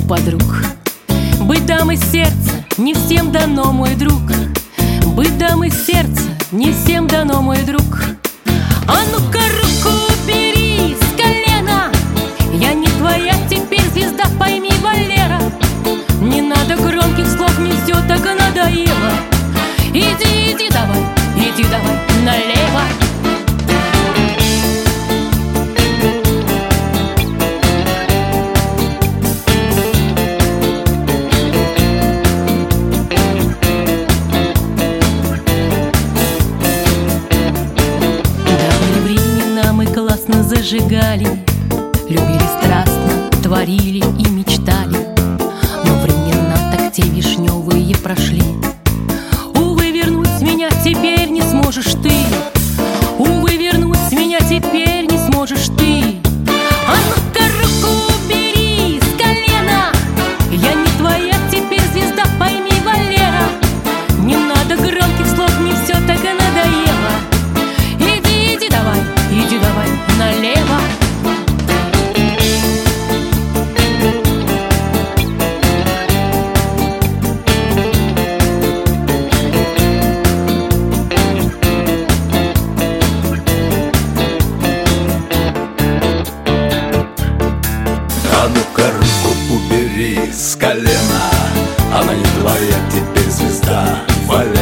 подруг. Быть дамой сердца не всем дано, мой друг. Быть дамой сердца не всем дано, мой друг. А ну-ка руку убери с колена, я не твоя теперь звезда, пойми, Валера. Не надо громких слов, мне все так надоело. Иди давай налево. Классно зажигали, любили страстно, творили и мечтали. Но времена так те вишневые прошли. Увы, вернуть меня теперь не сможешь ты. Увы, вернуть меня теперь не сможешь ты. А ну-ка руку убери с колена, я не твоя теперь звезда, пойми, Валера. Не надо громких слов, мне все так и надоело. Иди давай налево. А ну-ка руку убери с колена, она не твоя теперь звезда, Валера.